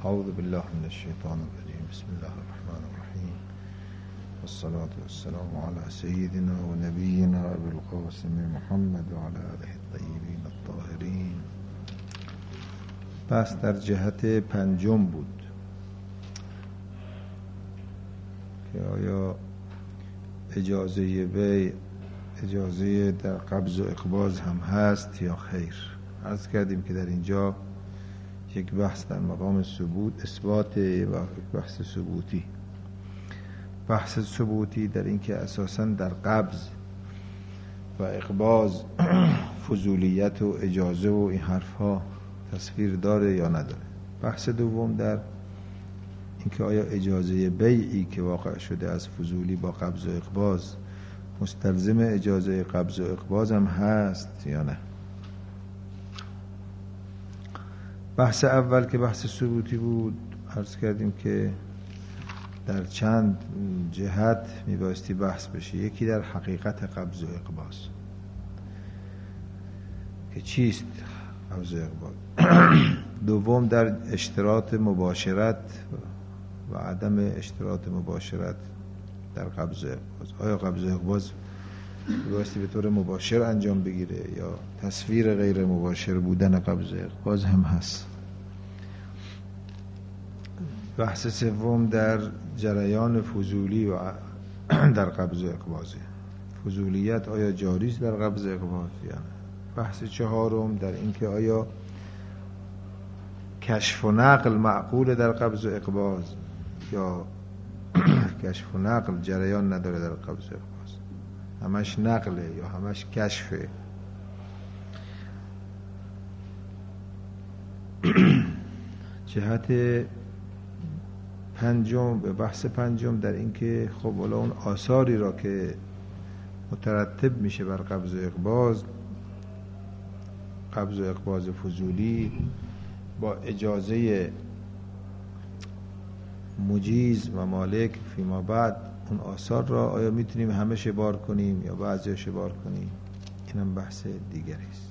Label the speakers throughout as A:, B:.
A: اعوذ بالله من الشیطان الرجیم. بسم الله الرحمن الرحیم. والصلاة والسلام على سیدنا و نبینا ابی القاسم محمد و علی آله الطیبین الطاهرین. بحث در جهت پنجم بود که آیا اجازه بیع اجازه در قبض و اقباض هم هست یا خیر. عرض کردیم که در اینجا یک بحث در مقام اثبات و یک بحث ثبوتی. بحث ثبوتی در این که اساساً در قبض و اقباض فضولیت و اجازه و این حرفها تصویر داره یا نداره. بحث دوم در این که آیا اجازه بیعی که واقع شده از فضولی با قبض و اقباض مستلزم اجازه قبض و اقباض هم هست یا نه. بحث اول که بحث ثبوتی بود عرض کردیم که در چند جهت میبایستی بحث بشه. یکی در حقیقت قبض و اقباض که چیست قبض و اقباض. دوم در اشتراط مباشرت و عدم اشتراط مباشرت در قبض و اقباض. آیا قبض و اقباض میبایستی به طور مباشر انجام بگیره یا تصویر غیر مباشر بودن قبض و اقباض هم هست. بحث سوم در جریان فضولی و در قبض و اقباض. فضولیت آیا جاری است در قبض و اقباض یا نه. بحث چهارم در این که آیا کشف و نقل معقول در قبض و اقباض یا کشف و نقل جریان نداره در قبض و اقباض. همش نقله یا همش کشفه. جهت پنجم به بحث پنجم در این که خب والا اون آثاری را که مترتب میشه بر قبض و اقباض فضولی با اجازه مجیز و مالک فیما بعد اون آثار را آیا میتونیم همه شبار کنیم یا بعضی شبار کنیم. اینم بحث دیگری است.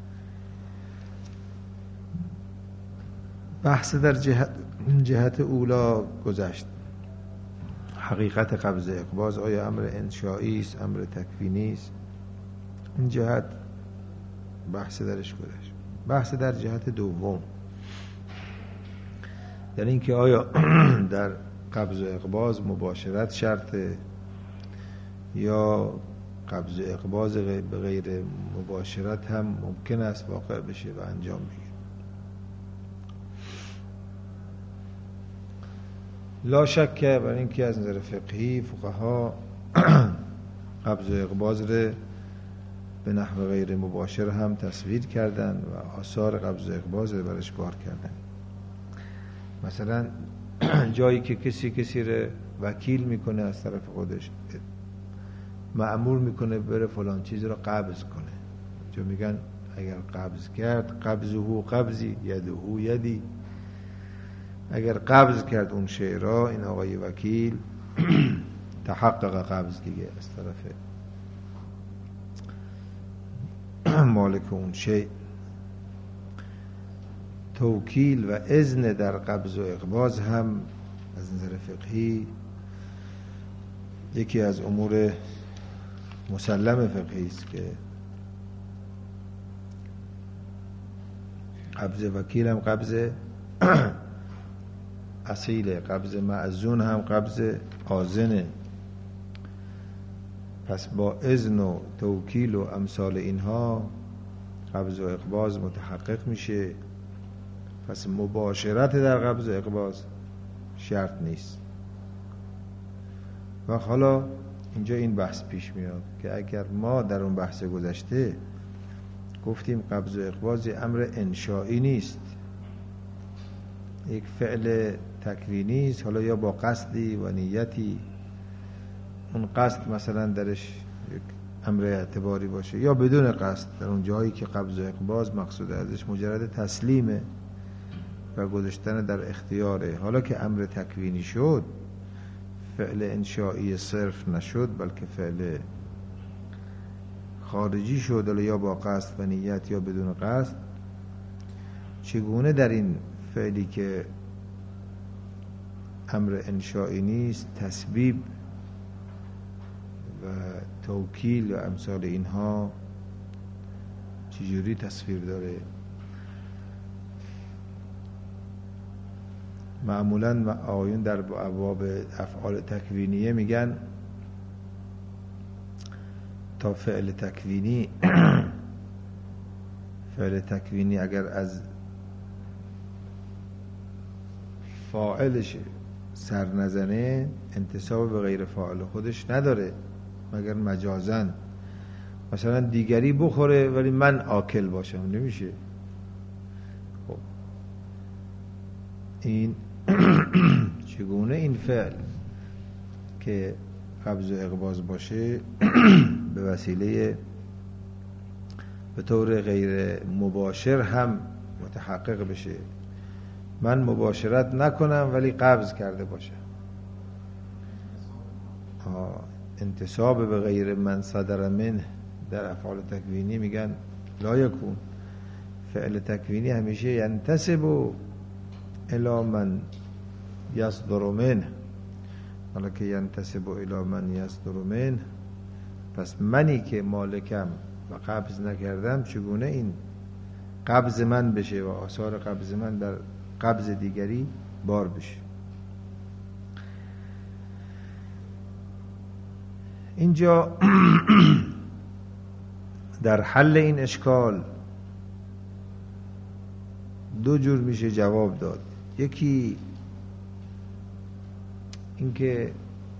A: بحث در جهت اولا گذشت. حقیقت قبض اقباض آیا امر انشایی است امر تکوینی است. این جهت بحث درش گذشت. بحث در جهت دوم یعنی اینکه آیا در قبض و اقباض مباشرت شرطه یا قبض و اقباض به غیر مباشرت هم ممکن است واقع بشه و انجام بگیره. لا شک برای اینکه از نظر فقهی فقها قبض و اقباض رو به نحو غیر مباشر هم تصویر کردن و آثار قبض و اقباض رو برش کار کردن. مثلا جایی که کسی رو وکیل میکنه از طرف خودش مأمور میکنه بره فلان چیز رو قبض کنه. جو میگن اگر قبض کرد قبضه قبضی یده یدی. اگر قبض کرد اون شیء را این آقای وکیل تحقق قبض دیگه از طرف مالک اون شیء. توکیل و اذن در قبض و اقباض هم از نظر فقهی یکی از امور مسلم فقهی است که قبض وکیل هم قبض اصیله، قبض مأذون هم قبض آذنه. پس با اذن و توکیل و امثال اینها قبض و اقباض متحقق میشه. پس مباشرت در قبض و اقباض شرط نیست. و حالا اینجا این بحث پیش میاد که اگر ما در اون بحث گذشته گفتیم قبض و اقباض امر انشایی نیست، یک فعل تکوینی است، حالا یا با قصدی و نیتی، اون قصد مثلا درش یک امر اعتباری باشه یا بدون قصد، در اون جایی که قبض و اقباض مقصود ازش مجرد تسلیمه و گذاشتن در اختیاره. حالا که امر تکوینی شد، فعل انشایی صرف نشد بلکه فعل خارجی شد، یا با قصد و نیت یا بدون قصد، چگونه در این فعلی که امر انشائی نیست، تسبیب و توکیل و امثال اینها چجوری تصویر داره؟ معمولا آقایون در ابواب افعال تکوینیه میگن تا فعل تکوینی فعل تکوینی اگر از فاعلش سر نزنه انتساب به غیر فاعل خودش نداره مگر مجازن. مثلا دیگری بخوره ولی من آکل باشم، نمیشه. خب این چگونه این فعل که قبض و اقباض باشه به وسیله به طور غیر مباشر هم متحقق بشه؟ من مباشرت نکنم ولی قبض کرده باشم. انتساب به غیر من صدر منه در افعال تکوینی میگن لا یکون. فعل تکوینی همیشه ینتسب الی من یصدر منه، حالا که ینتسب الی من یصدر منه، پس منی که مالکم و قبض نکردم چگونه این قبض من بشه و آثار قبض من در قبض دیگری بار بشه؟ اینجا در حل این اشکال دو جور میشه جواب داد. یکی اینکه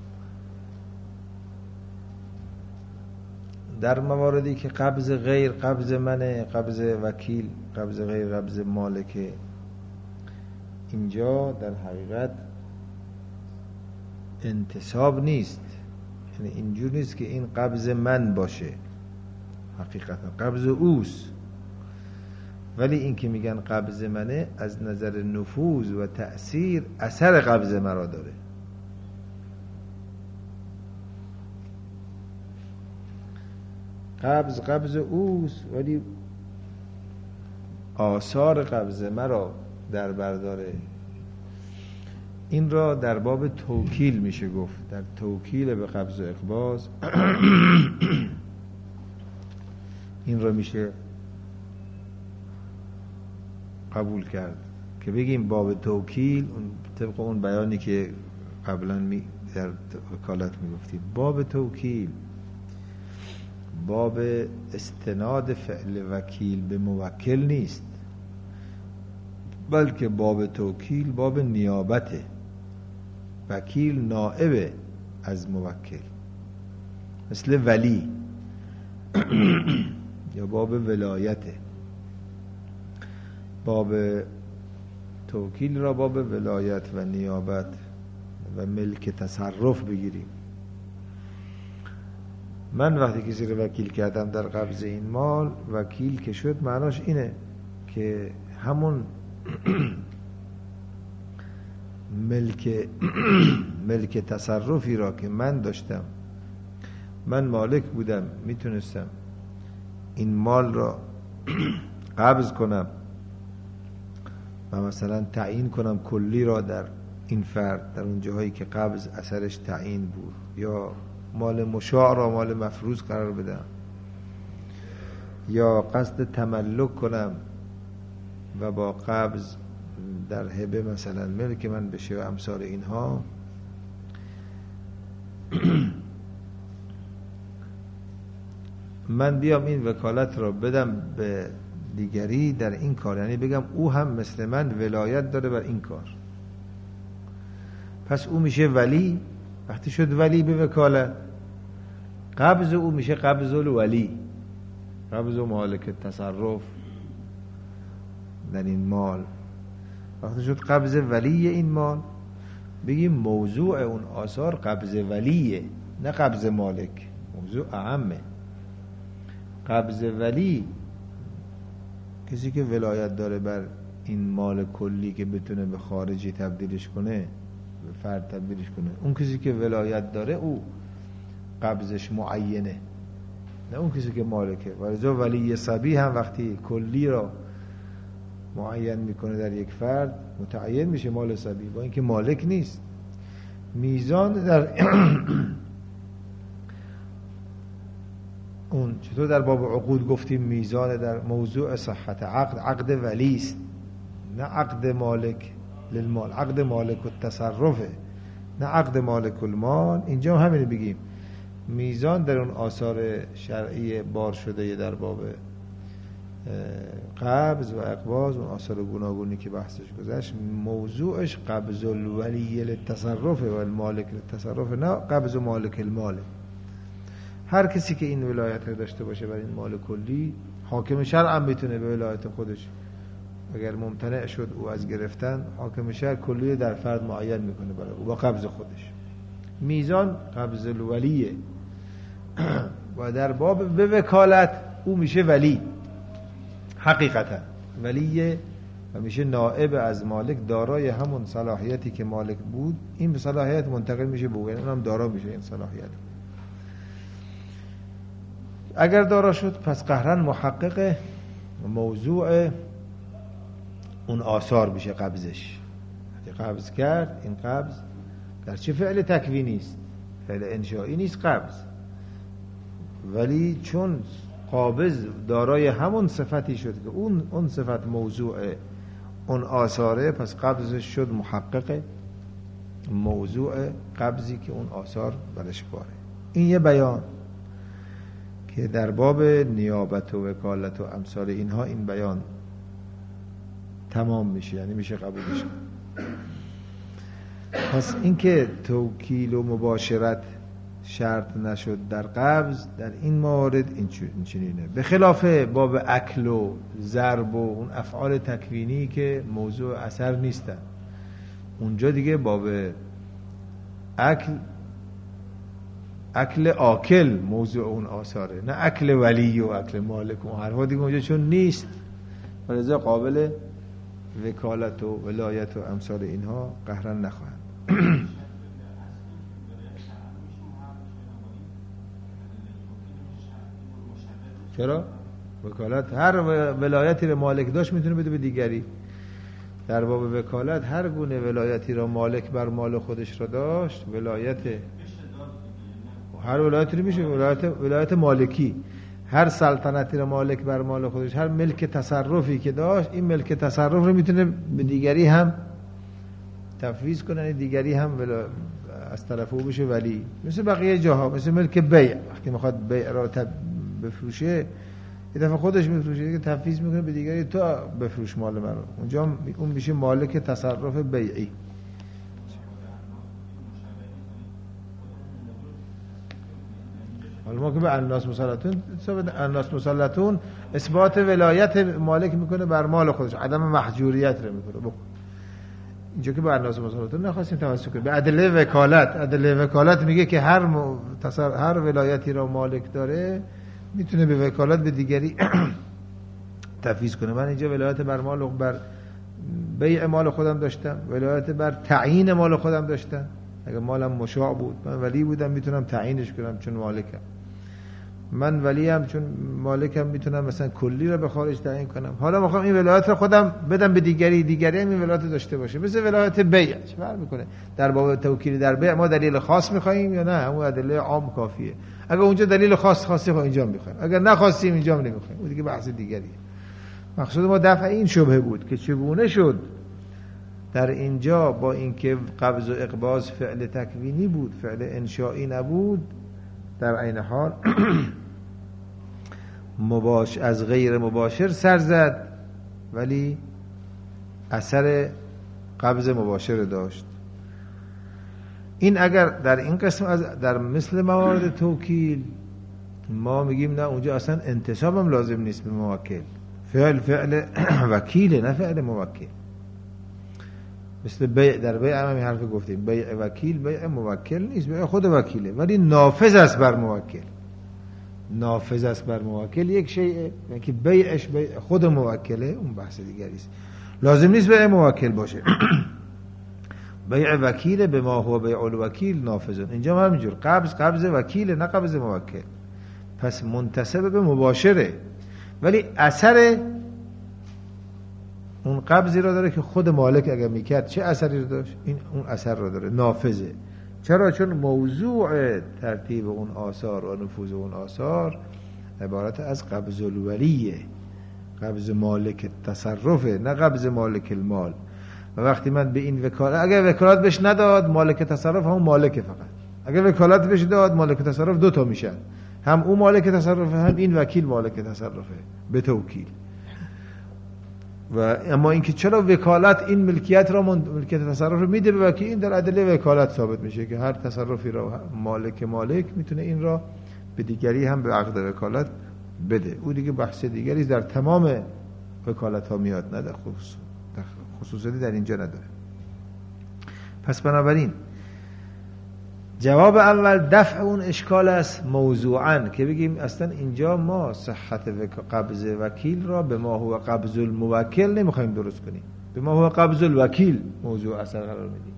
A: در مواردی که قبض غیر قبض منه، قبض وکیل قبض غیر قبض مالکه، اینجا در حقیقت انتساب نیست، یعنی اینجور نیست که این قبض من باشه، حقیقتا قبض اوست. ولی این که میگن قبض منه از نظر نفوذ و تأثیر اثر قبض مرا داره. قبض اوست ولی آثار قبض مرا در برداره. این را در باب توکیل میشه گفت. در توکیل به قبض و اقباض این را میشه قبول کرد که بگیم باب توکیل طبق اون بیانی که قبلا در وکالت میگفتیم، باب توکیل باب استناد فعل وکیل به موکل نیست، بلکه باب توکیل باب نیابته. وکیل نائب از موکل، مثل ولی یا باب ولایته. باب توکیل را باب ولایت و نیابت و ملک تصرف بگیریم. من وقتی کسی رو وکیل کردم در قبض این مال، وکیل که شد معناش اینه که همون ملک تصرفی را که من داشتم، من مالک بودم، میتونستم این مال را قبض کنم و مثلا تعیین کنم کلی را در این فرد، در اون جاهایی که قبض اثرش تعیین بود، یا مال مشاع را مال مفروض قرار بدم، یا قصد تملک کنم و با قبض در هبه مثلا ملک من بشه و امثال اینها. من بیام این وکالت را بدم به دیگری در این کار، یعنی بگم او هم مثل من ولایت داره بر این کار، پس او میشه ولی. وقتی شد ولی به وکالت، قبض او میشه قبض الولی، قبض و مالک تصرف در این مال. وقتی شد قبض ولی این مال، بگیم موضوع اون آثار قبض ولیه، نه قبض مالک. موضوع اهمه. قبض ولی کسی که ولایت داره بر این مال کلی که بتونه به خارجی تبدیلش کنه، به فرد تبدیلش کنه، اون کسی که ولایت داره او قبضش معینه، نه اون کسی که مالکه. ولذا ولی صبی هم وقتی کلی را معین میکنه در یک فرد، متعین میشه مال صبی، با اینکه مالک نیست. میزان در اون چطور در باب عقود گفتیم میزان در موضوع صحت عقد ولی است، نه عقد مالک للمال، عقد مالک التصرفه، نه عقد مالک المال. اینجا هم همین بگیم میزان در اون آثار شرعی بار شده در باب قبض و اقباض، اون آثار گوناگونی که بحثش گذشت، موضوعش قبض الولی للتصرف و المالک للتصرف، نه قبض مالک المال. هر کسی که این ولایت رو داشته باشه بر این مال کلی، حاکم شرع هم میتونه به ولایت خودش اگر ممتنع شد او از گرفتن، حاکم شرع کلی در فرد معین میکنه برای او با قبض خودش. میزان قبض الولیه و در باب به وکالت او میشه ولی، حقیقتا ولیه و میشه نائب از مالک، دارای همون صلاحیتی که مالک بود، این به صلاحیت منتقل میشه به او، اونم دارا میشه این صلاحیت. اگر دارا شد پس قهرن محقق موضوع اون آثار میشه قبضش. قبض کرد، این قبض گرچه فعل تکوینی است، فعل انشایی نیست قبض، ولی چون قابض دارای همون صفتی شد که اون صفت موضوع اون آثاره، پس قبضش شد محقق موضوع قبضی که اون آثار برش باره. این یه بیان که در باب نیابت و وکالت و امثال اینها این بیان تمام میشه، یعنی میشه قبولش. پس اینکه توکیل و مباشرت شرط نشد در قبض، در این موارد این چنینه، به خلاف باب اکل و ضرب و اون افعال تکوینی که موضوع اثر نیستن. اونجا دیگه باب اکل آکل موضوع اون آثاره، نه اکل ولی و اکل مالک و حرفا دیگه اونجا چون نیست، ولذا قابل وکالت و ولایت و امثال اینها قهرن نخواهند. چرا؟ وکالت هر ولایتی به مالک داشت میتونه بده به دیگری. در باب وکالت هر گونه ولایتی را مالک بر مال خودش را داشت، ولایت هر ولایتی رو میشه ولایت مالکی. هر سلطنتی را مالک بر مال خودش، هر ملک تصرفی که داشت، این ملک تصرف رو میتونه به دیگری هم تفویض کنه، دیگری هم از طرف او بشه ولی. مثل بقیه جاها، مثل ملک بیع، وقتی میخواد بیع را بفروشه یه دفعه خودش میفروشه، دیگه تفویض میکنه به دیگری، تو بفروش مال من رو. اونجا اون میشه مالک تصرف بیعی. حالا ما که به الناس مسلطون اثبات ولایت مالک میکنه بر مال خودش، عدم محجوریت رو میکنه. اینجا که به الناس مسلطون نخواستیم توسط کنیم به ادله وکالت. ادله وکالت میگه که هر ولایتی را مالک داره میتونه به وکالت به دیگری تفویض کنه. من اینجا ولایت بر مال و بر بیع مال خودم داشتم، ولایت بر تعیین مال خودم داشتم. اگر مالم مشاع بود، من ولی بودم، میتونم تعیینش کنم چون مالکم. من ولیم چون مالکم، میتونم مثلا کلی رو به خارج تعیین کنم. حالا میخوام این ولایت رو خودم بدم به دیگری هم این ولایت داشته باشه، مثل ولایت بیع. چه فرق میکنه؟ در باب توکیل در بیع ما دلیل خاص میخوایم یا نه همون دلیل عام کافیه؟ اگر اونجا دلیل خاصی اینجا میخوایم، اگر نخواستیم اینجا نمیخوایم، اون دیگه بحث دیگریه. مقصود ما دفع این شبهه بود که چگونه شد در اینجا با اینکه قبض و اقباض فعل تکوینی بود، فعل انشائی نبود، در عین حال از غیر مباشر سر زد ولی اثر قبض مباشر داشت. این اگر در این قسم در مثل موارد توکیل ما میگیم نه، اونجا اصلا انتساب هم لازم نیست به موکل، فعل وکیله نه فعل موکل. مثل بیع، در بیع هم همین حرف گفتیم، بیع وکیل بیع موکل نیست، بیع خود وکیله ولی نافذ است بر موکل. نافذ است بر موکل یک شیء، یعنی که بیعش بیع خود موکله، اون بحث دیگری است. لازم نیست بیع موکل باشه. بیع وکیل به ما هو بیع الوکیل نافذن. اینجا هم همینجور، قبض وکیل نه قبض موکل، پس منتسب به مباشره ولی اثر اون قبضی را داره که خود مالک اگر میکرد چه اثری رو داشت، این اون اثر رو داره، نافذه. چرا؟ چون موضوع ترتیب اون آثار و نفوذ اون آثار عبارت از قبض الولیه، قبض مالک تصرفه، نه قبض مالک المال. و وقتی من به این وکالت، اگر وکالت بهش نداد مالک تصرف همون مالکه، فقط اگر وکالت بهش داد مالک تصرف دو تا میشن، هم اون مالک تصرفه هم این وکیل مالک تصرفه به توکیل. و اما اینکه چرا وکالت این ملکیت را ملکیت تصرف رو میده به وکیل، این در ادله وکالت ثابت میشه که هر تصرفی را مالک میتونه این را به دیگری هم به عقد وکالت بده. او دیگه بحث دیگری در تمام وکالت ها میاد، نه در خصوصیتی در اینجا نداره. پس بنابراین جواب اول دفع اون اشکال است موضوعاً، که بگیم اصلا اینجا ما صحت قبض وکیل را به ما هو قبض الموکل نمیخوایم درست کنیم، به ما هو قبض الوکیل موضوع اصل قرار میدیم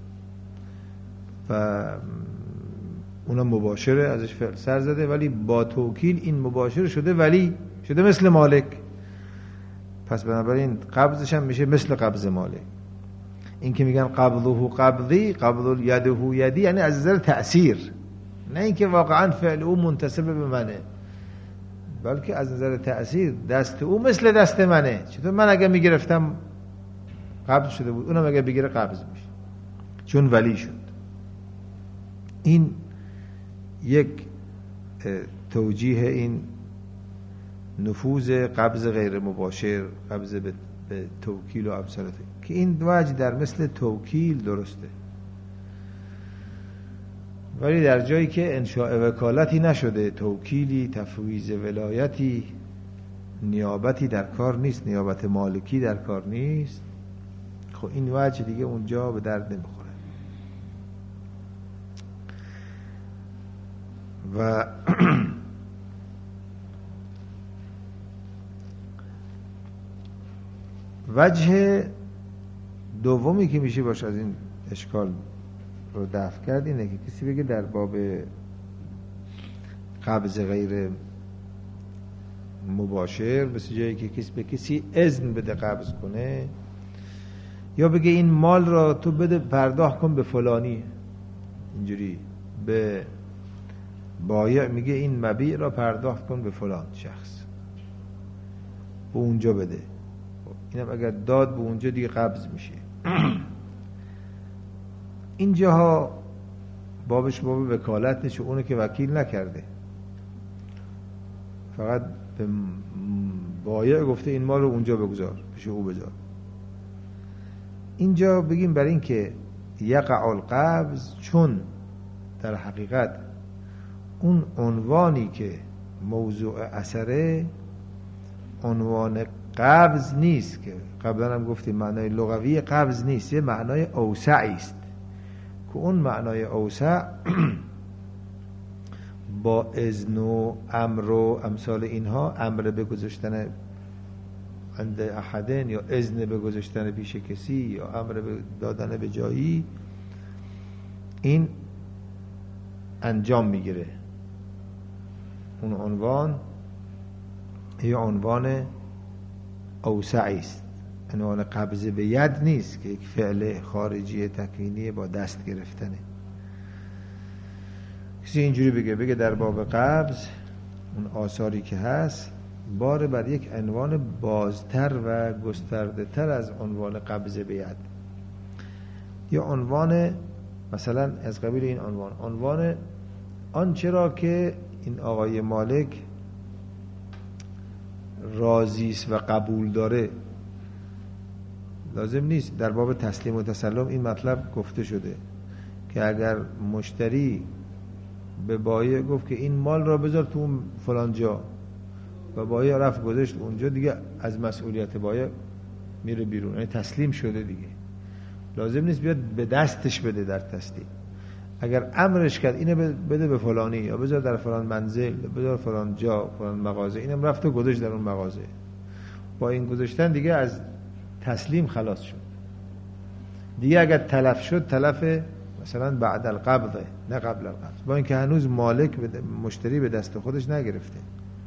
A: و اونم مباشره، ازش فعل سر زده، ولی با توکیل این مباشر شده، ولی شده مثل مالک. پس بنابراین قبضش هم میشه مثل قبض مالک. این که میگن قبضه قبضی، قبض یده یدی، یعنی از نظر تأثیر، نه اینکه واقعا فعل او منتسب به منه، بلکه از نظر تأثیر دست او مثل دست منه. چطور من اگه میگرفتم قبض شده بود، اونم اگه بگیره قبض میشه، چون ولی شد. این یک توجیه این نفوذ قبض غیر مباشر، قبض به توکیل و امثال، که این وجه در مثل توکیل درسته، ولی در جایی که انشاء وکالتی نشده، توکیلی، تفویض ولایتی، نیابتی در کار نیست، نیابت مالکی در کار نیست، خب این وجه دیگه اونجا به درد نمیخوره. و وجه دومی که میشه باشه از این اشکال رو دفع کرد اینه که کسی بگه در باب قبض غیر مباشر، مثل جایی که کسی به کسی اذن بده قبض کنه، یا بگه این مال را تو بده پرداخت کن به فلانی، اینجوری به بایع میگه این مبیع را پرداخت کن به فلان شخص، به اونجا بده، اینم اگر داد به اونجا دیگه قبض میشه. اینجاها بابش باب وکالت نیست، اونو که وکیل نکرده، فقط به بایع گفته این مال رو اونجا بگذار، پیش او بذار. اینجا بگیم برای این که یقع القبض، چون در حقیقت اون عنوانی که موضوع اثره عنوان قبض نیست، که قبلا هم گفتیم معنای لغوی قبض نیست، یه معنای اوسعی است که اون معنای اوسع با اذن و امر و امثال اینها، امر به گذاشتن عند احدن یا اذن به گذاشتن پیش کسی یا امر به دادن به جایی، این انجام میگیره. اون عنوان یه عنوان اوسعی است، عنوان قبض به ید نیست که یک فعل خارجی تکوینی با دست گرفتنه. کسی اینجوری بگه در باب قبض اون آثاری که هست بار بر یک عنوان بازتر و گسترده تر از عنوان قبض به ید، یا عنوان مثلا از قبیل این عنوان آنچه را که این آقای مالک راضی است و قبول داره. لازم نیست در باب تسلیم و تسلم این مطلب گفته شده که اگر مشتری به بایع گفت که این مال را بذار تو فلان جا و بایع رفت گذاشت اونجا، دیگه از مسئولیت بایع میره بیرون، یعنی تسلیم شده دیگه. لازم نیست بیاد به دستش بده در تسلیم. اگر امرش کرد اینو بده به فلانی یا بذار در فلان منزل، بذار فلان جا، فلان مغازه، اینم رفت و گذاشت در اون مغازه، با این گذاشتن دیگه از تسلیم خلاص شد. دیگه اگر تلف شد، تلف مثلا بعد القبضه نه قبل القبض، با اینکه هنوز مالک مشتری به دست خودش نگرفته،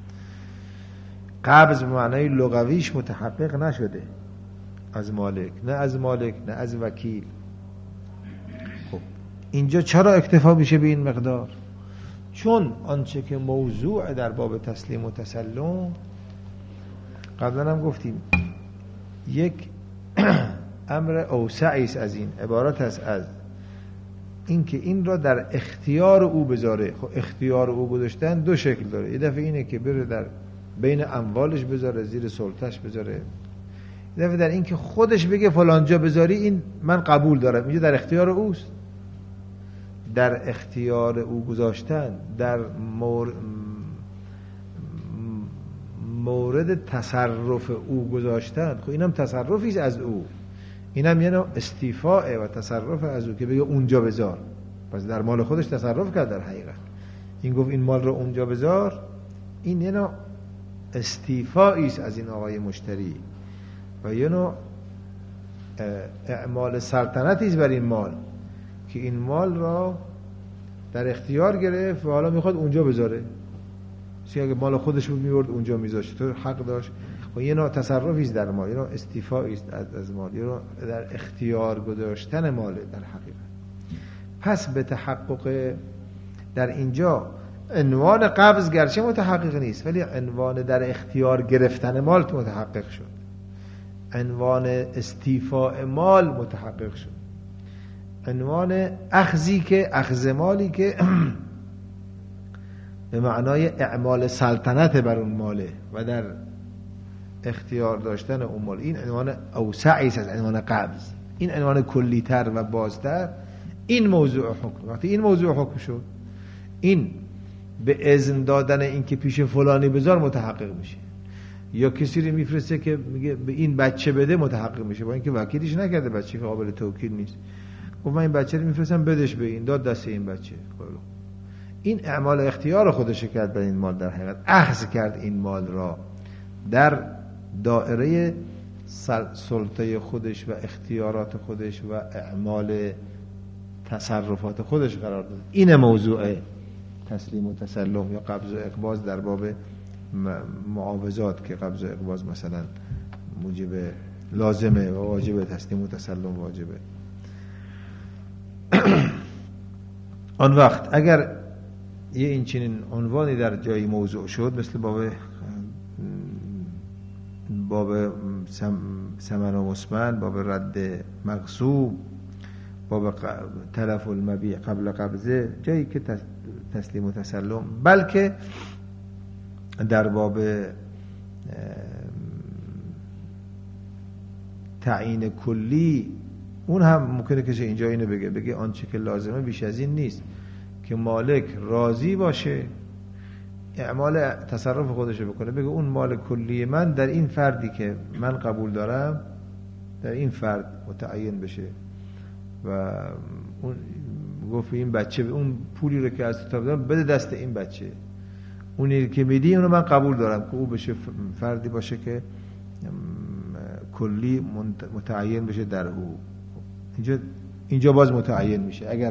A: قبض معنای لغویش متحقق نشده از مالک، نه از وکیل. خب اینجا چرا اکتفا میشه به این مقدار؟ چون آنچه که موضوع در باب تسلیم و تسلم، قبلا هم گفتیم، یک امر اوسعی است از این، عبارت است از اینکه این را در اختیار او بذاره. خب اختیار او گذاشتن دو شکل داره. یه دفعه اینه که بره در بین اموالش بذاره، زیر سلطش بذاره. یه دفعه در این که خودش بگه فلانجا بذاری، این من قبول دارم، اینجا در اختیار اوست. در اختیار او گذاشتن، در مورد تصرف او گذاشتن، خب اینم تصرفی است از او، اینم یه نوع استیفاء و تصرف از او که بگه اونجا بذار. پس در مال خودش تصرف کرد. در حقیقت این گفت این مال رو اونجا بذار، این یه نوع استیفایی است از این آقای مشتری و یه نوع اعمال سلطنتی است بر این مال که این مال را در اختیار گرفت و حالا میخواد اونجا بذاره. اگه مال خودش بود میورد اونجا میذاشت، تو حق داشت. و یه نوع تصرفی است در مال، یه نوع استیفایی است از مال، یه نوع در اختیار گذاشتن مال در حقیقت. پس به تحقق در اینجا عنوان قبض گرچه متحقق نیست، ولی عنوان در اختیار گرفتن مال متحقق شد. عنوان استیفاء مال متحقق شد. عنوان اخذی که اخذ مالی که به معنای اعمال سلطنت بر اون ماله و در اختیار داشتن اون مال، این عنوان اوسعی است از عنوان قبض. این عنوان کلی‌تر و بازتر این موضوع حکم. وقتی این موضوع حکم شد، این به اذن دادن این که پیش فلانی بذار متحقق میشه، یا کسی رو میفرسته که میگه به این بچه بده متحقق میشه، با اینکه وکیلش نکرده، بچه قابل توکیل نیست، گفت من این بچه رو میفرستم بدش به این، داد دست این بچه. این اعمال اختیار خودش کرد بر این مال، در حقیقت اخذ کرد این مال را در دائره سلطه خودش و اختیارات خودش و اعمال تصرفات خودش قرار داد. این موضوع تسلیم و تسلم یا قبض و اقباض در باب معاوضات، که قبض و اقباض مثلا موجب لازمه و واجبه، تسلیم و تسلم واجبه. آن وقت اگر یه این چنین عنوانی در جایی موضوع شد، مثل باب ثمن و مسمن، باب رد مغصوب، باب تلف المبیع قبل قبضه، جایی که تسلیم و تسلم، بلکه در باب تعیین کلی، اون هم ممکنه که اینجا اینو بگه آنچه که لازمه بیش از این نیست، که مالک راضی باشه اعمال تصرف خودشو بکنه، بگه اون مال کلی من در این فردی که من قبول دارم در این فرد متعین بشه. و اون گفت این بچه اون پولی رو که از تو دادم بده دست این بچه، اونی که میدی اونو من قبول دارم که او بشه فردی باشه که کلی متعین بشه در او. اینجا باز متعین میشه. اگر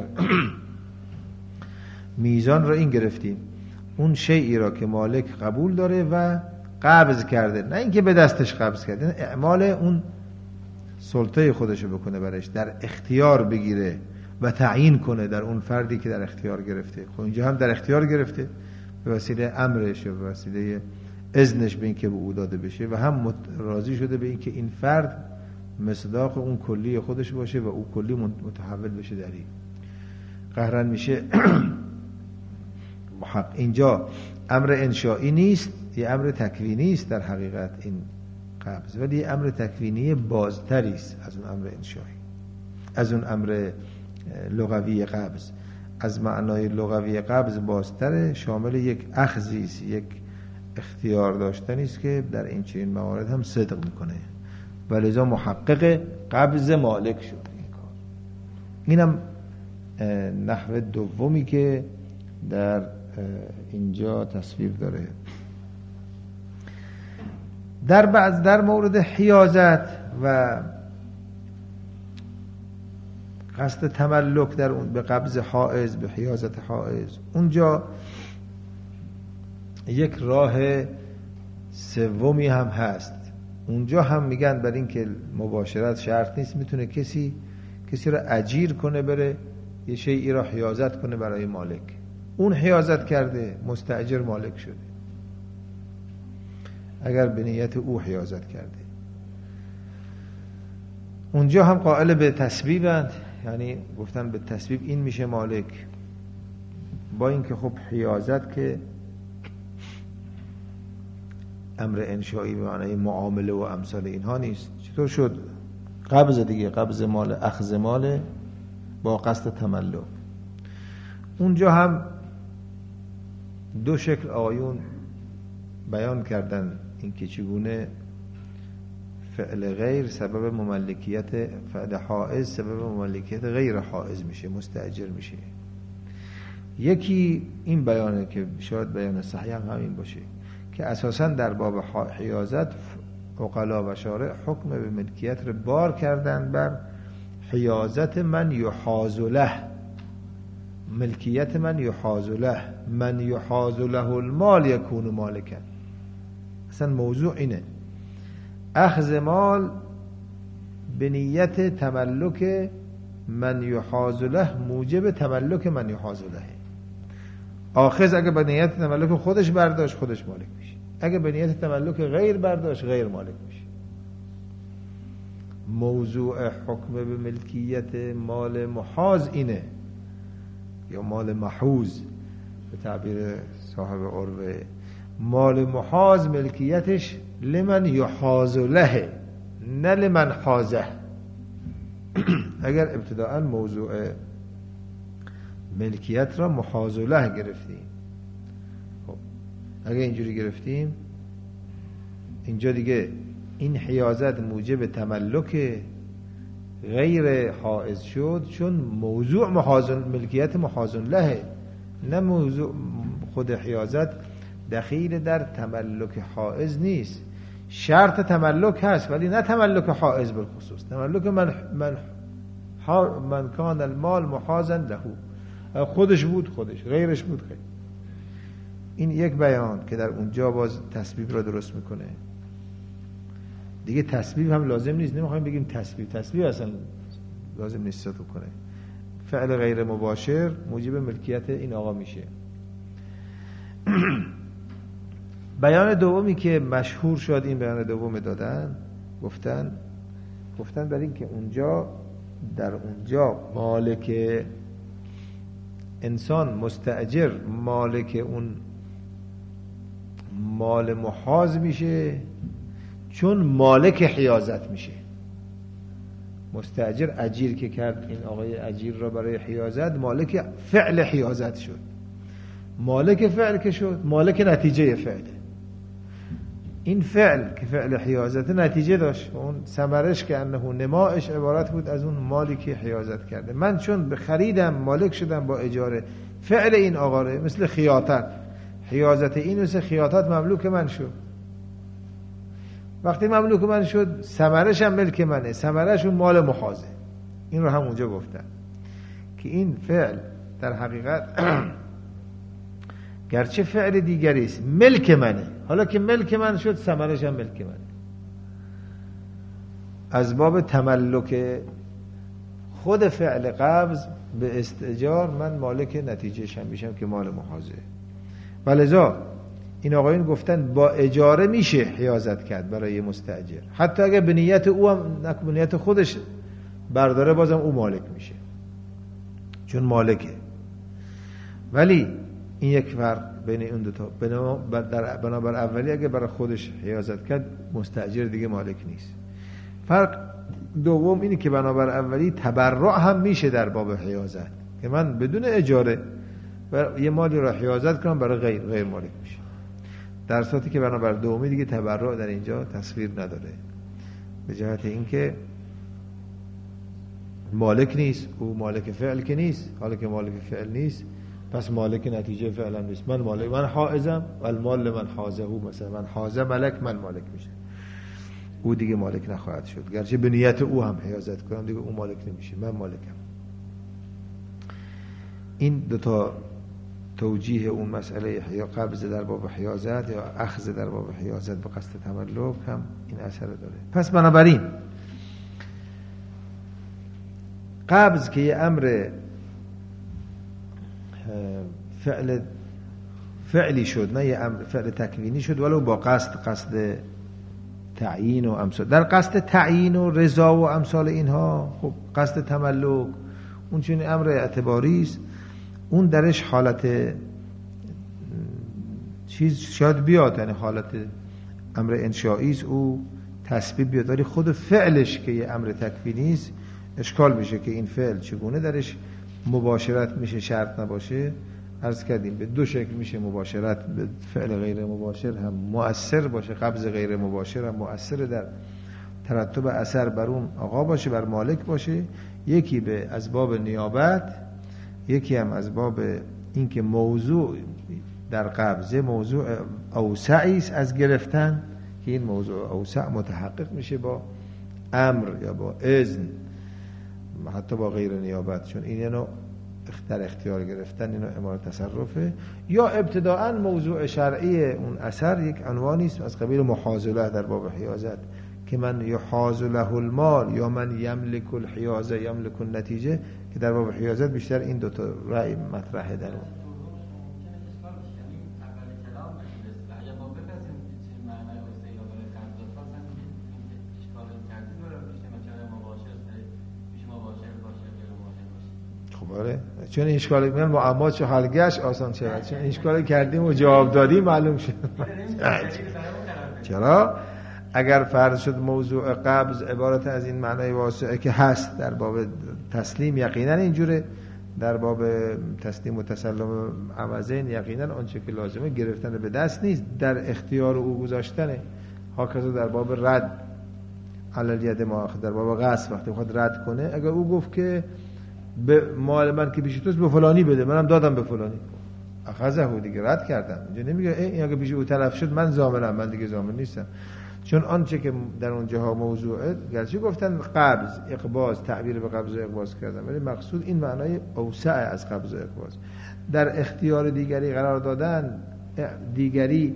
A: میزان را این گرفتیم، اون شیئی را که مالک قبول داره و قبض کرده، نه اینکه به دستش قبض کرده، اعمال اون سلطه خودشو بکنه برش، در اختیار بگیره و تعیین کنه در اون فردی که در اختیار گرفته. خب اینجا هم در اختیار گرفته به وسیله امرش و به وسیله اذنش به این که به او داده بشه، و هم راضی شده به این که این فرد مصداق اون کلی خودش باشه و او کلی متحول بشه در این. قهرن میشه محق. اینجا امر انشائی نیست، یه امر تکوینی است در حقیقت این قبض، ولی یه امر تکوینی بازتری است از اون امر انشائی، از اون امر لغوی قبض. از معنای لغوی قبض بازتره، شامل یک اخذی است، یک اختیار داشتنی است که در این چنین موارد هم صدق میکنه، ولذا محقق قبض مالک شد این کار. اینم نحو دومی که در اینجا تصویر داره. در مورد حیازت و قصد تملک در اون به قبض حائز، به حیازت حائز، اونجا یک راه سومی هم هست. اونجا هم میگن بر این که مباشرت شرط نیست، میتونه کسی رو اجیر کنه بره یه شیئی را حیازت کنه برای مالک، اون حیازت کرده، مستأجر مالک شده اگر به نیت او حیازت کرده. اونجا هم قائل به تسبیبند، یعنی گفتن به تسبیب این میشه مالک، با اینکه خب حیازت که امر انشایی به معنی معامله و امثال اینها نیست. چطور شد؟ قبض دیگه، قبض مال، اخذ مال با قصد تملک. اونجا هم دو شکل آیون بیان کردن اینکه چگونه فعل غیر سبب مملکیت، فعل حائز سبب مملکیت غیر حائز میشه، مستأجر میشه. یکی این بیانه که شاید بیان صحیح هم همین باشه که اساساً در باب حیازت عقلا و شارع حکم به ملکیت رو بار کردن بر حیازت من یحاز له، ملکیت من یحاز له، من یحاز له المال یکون مالکا. اصلا موضوع اینه، اخذ مال به نیت تملک من یحاز له موجب تملک من یحاز له. آخذ اگه به نیت تملک خودش برداشت خودش مالک میشه، اگه به نیت تملک غیر برداشت غیر مالک میشه. موضوع حکم به ملکیت مال محاز اینه، یا مال محوز به تعبیر صاحب عروه. مال محاز ملکیتش لمن یحاز له نه لمن حازه. اگر ابتداء موضوع ملکیت را محاز له گرفتیم، خب اگر اینجوری گرفتیم اینجا دیگه این حیازت موجب تملک غیر حائز شد، چون موضوع ملکیت محازن له، نه موضوع خود حیازت دخیل در تملک حائز نیست. شرط تملک هست ولی نه تملک حائز بالخصوص، تملک من کان المال محازن له، خودش بود خودش، غیرش بود غیر. این یک بیان که در اونجا باز تسبیب را درست میکنه. دیگه تسبیب هم لازم نیست، نمیخوایم بگیم تسبیب اصلا لازم نیست تو کنه. فعل غیر مباشر موجب ملکیت این آقا میشه. بیان دومی که مشهور شد، این بیان دوم دادن، گفتن برای این که در اونجا مالک انسان مستأجر مالک اون مال محاز میشه چون مالک حیازت میشه. مستأجر اجیر که کرد، این آقای اجیر را برای حیازت، مالک فعل حیازت شد. مالک فعل که شد مالک نتیجه فعله. این فعل که فعل حیازت نتیجه داشت، اون ثمرش که انه نمایش عبارت بود از اون مالی که حیازت کرده. من چون به خریدم مالک شدم با اجاره فعل این آقا ره، مثل خیاطت، حیازت این مثل خیاطت مملوک من شد. وقتی مملوک من شد ثمرش هم ملک منه، ثمرش اون مال محازه. این رو هم اونجا گفتن که این فعل در حقیقت گرچه فعل دیگری است ملک منه، حالا که ملک من شد ثمرش هم ملک منه. از باب تملک خود فعل قبض به استئجار من مالک نتیجه‌ش هم میشم که مال محازه. ولذا این آقایون گفتن با اجاره میشه حیازت کرد برای مستأجر، حتی اگر به نیت او هم به نیت خودش برداره بازم او مالک میشه چون مالکه. ولی این یک فرق بین این دو تا. بنابر اولی اگه برای خودش حیازت کرد مستأجر دیگه مالک نیست. فرق دوم اینه که بنابر اولی تبرع هم میشه در باب حیازت، که من بدون اجاره یه مالی را حیازت کنم برای غیر مالک میشه. در صورتی که بنابر دومی دیگه تبرع در اینجا تصویر نداره، به جهت اینکه مالک نیست، او مالک فعل که نیست. حالا که مالک فعل نیست پس مالک نتیجه فعلا نیست. من مالک، من حائزم و المال من حازه، مثلا من حازه ملک، من مالک میشه، او دیگه مالک نخواهد شد. گرچه به نیت او هم حیازت کنم دیگه او مالک نمیشه، من مالکم. این دوتا توجیه اون مسئله قبض در باب حیازت یا اخذ در باب حیازت به قصد تملک هم این اثر داره. پس بنابراین قبض که یه امر فعلی شد، نه یه فعل تکوینی شد، ولو با قصد تعیین و امثال. در قصد تعیین و رضا و امثال اینها، خب قصد تملک اون چون امر اعتباری است، اون درش حالت چیز شاید بیاد، یعنی حالت امر انشایی است، او تسبیب بیاد، ولی خود فعلش که یه امر تکوینی است اشکال میشه که این فعل چگونه درش مباشرت میشه شرط نباشه. عرض کردیم به دو شکل میشه مباشرت، به فعل غیر مباشر هم مؤثر باشه، قبض غیر مباشر هم مؤثر در ترتب اثر بر اون آقا باشه، بر مالک باشه. یکی به اسباب نیابت، یکی هم اسباب اینکه موضوع در قبضه موضوع اوسعی است از گرفتن، که این موضوع اوسع متحقق میشه با امر یا با اذن، حتی با غیر نیابت، چون این یعنی در اختیار گرفتن، اینو امارت تصرفه. یا ابتداءً موضوع شرعی اون اثر یک عنوانی است از قبیل محاضله در باب حیازت، که من یحاز له المال یا من یملک الحیازه یملک النتیجه، که در باب حیازت بیشتر این دو تا رأی مطرحه در اون. آره، چون این اشکال من معما چه حل گشت آسان شد، چون این اشکال کردیم و جواب دادیم معلوم شد. چرا؟ اگر فرض شد موضوع قبض عبارت از این معنای واسعه که هست در باب تسلیم، یقینا اینجوره، در باب تسلیم و تسلم عوضین یقینا آنچه که لازمه گرفتن به دست نیست، در اختیار او گذاشتنه. هاکذا در باب رد علل ید مؤاخذ، در باب غصب وقتی میخواد رد کنه، اگر او گفت که به مال من که پیش توست به فلانی بده، منم دادم به فلانی، اخذه دیگه رد کردم. اینجا نمیگه این اگه پیش او تلف شد من ضامنم، من دیگه ضامن نیستم. چون آنچه که در اونجاها موضوعه، گرچه گفتن قبض اقباض، تعبیر به قبض و اقباض کردن، ولی مقصود این معنای اوسع از قبض و اقباض. در اختیار دیگری قرار دادن، دیگری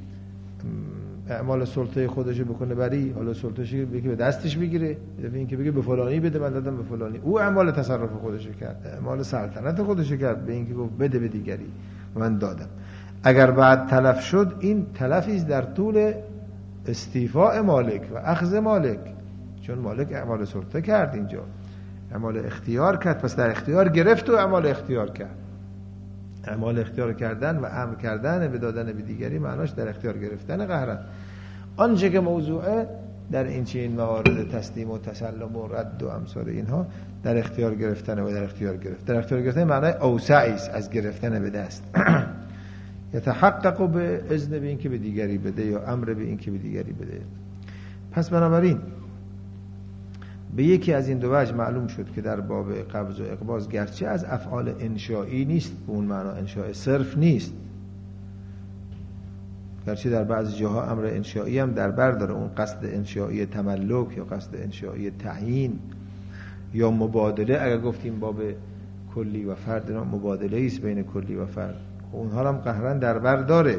A: اعمال سلطه خودشو بکنه بری، حالا سلطه‌شو بگه به دستش بگیره، این که بگه به فلانی بده من دادم به فلانی، او اعمال تصرف خودشو کرد، اعمال سلطنت خودشو کرد، به اینکه گفت بده به دیگری من دادم. اگر بعد تلف شد، این تلفی است در طول استیفاء مالک و اخذ مالک، چون مالک اعمال سلطه کرد، اینجا اعمال اختیار کرد، پس در اختیار گرفت و اعمال اختیار کرد. اعمال اختیار کردن و امر کردن به دادن به دیگری معناش در اختیار گرفتن قهرن. آنچه که موضوعه در این چنین موارد تسلیم و تسلم و رد و امثال اینها در اختیار گرفتن و در اختیار گرفت، در اختیار گرفتن معنای اوسعی است از گرفتن به دست. یتحقق به اذن به این که به دیگری بده یا امر به این که به دیگری بده. پس بنابراین به یکی از این دو وجه معلوم شد که در باب قبض و اقباض گرچه از افعال انشایی نیست، به اون معنا انشاء صرف نیست، گرچه در بعضی جاها امر انشایی هم در بر داره، اون قصد انشایی تملک یا قصد انشایی تعیین یا مبادله. اگر گفتیم باب کلی و فرد، مبادله است بین کلی و فرد، اونها هم قهرن در بر داره،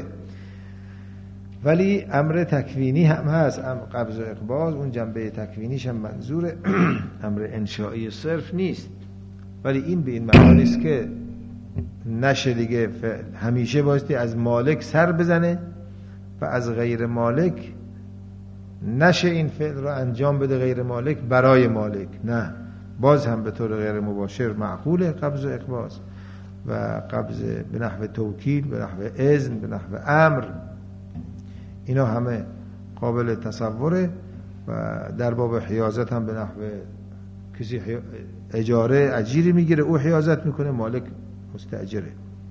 A: ولی امر تکوینی هم هست. قبض و اقباض اون جنبه تکوینیش هم منظور امر انشایی صرف نیست، ولی این به این معنی است که نشه دیگه همیشه بایستی از مالک سر بزنه و از غیر مالک نشه این فعل رو انجام بده غیر مالک برای مالک، نه، باز هم به طور غیر مباشر معقوله قبض و اقباض و قبض به نحو توکیل، به نحو اذن، به نحو امر، اینا همه قابل تصوره. و در باب حیازت هم به نحو کسی اجاره اجیری میگیره، او حیازت میکنه، مالک مستاجره،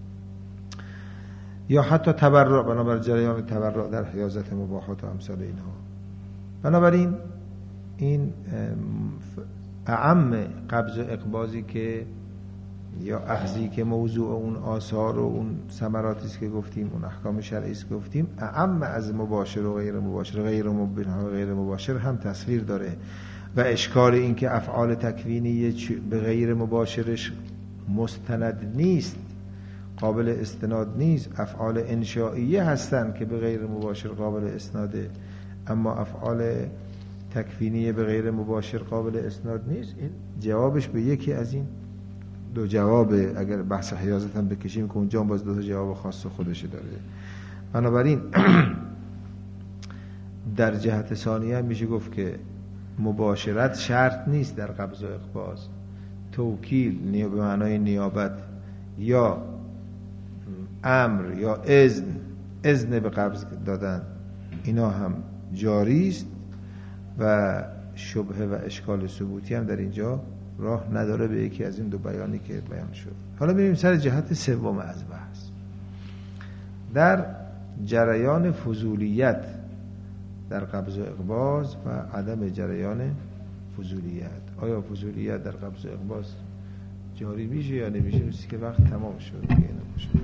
A: یا حتی تبرع، بنابر جریان تبرع در حیازت مباحات و امثال اینها. بنابراین این اعم قبض و اقباضی که یا اخذی که موضوع اون آثار و اون ثمراتی است که گفتیم، اون احکام شرعی است که گفتیم، اعم از مباشر و غیر مباشر، غیر مباشر هم تصویر داره. و اشکال این که افعال تکوینی به غیر مباشرش مستند نیست، قابل استناد نیست، افعال انشائیه هستند که به غیر مباشر قابل اسناده، اما افعال تکوینی به غیر مباشر قابل اسناد نیست. این جوابش به یکی از این دو جواب، اگر بحث حیازت هم بکشیم که اونجا باز دو تا جواب خاص خودش داره. بنابراین در جهت ثانیه میشه گفت که مباشرت شرط نیست در قبض و اقباض. توکیل به معنای نیابت یا امر یا اذن به قبض دادن، اینا هم جاری است و شبهه و اشکال ثبوتی هم در اینجا راه نداره به یکی از این دو بیانی که بیان شد. حالا بریم سر جهت سوم از بحث، در جریان فضولیت در قبض و اقباض و عدم جریان فضولیت. آیا فضولیت در قبض و اقباض جاری میشه یا نمیشه؟ مثل که وقت تمام شد دیگه.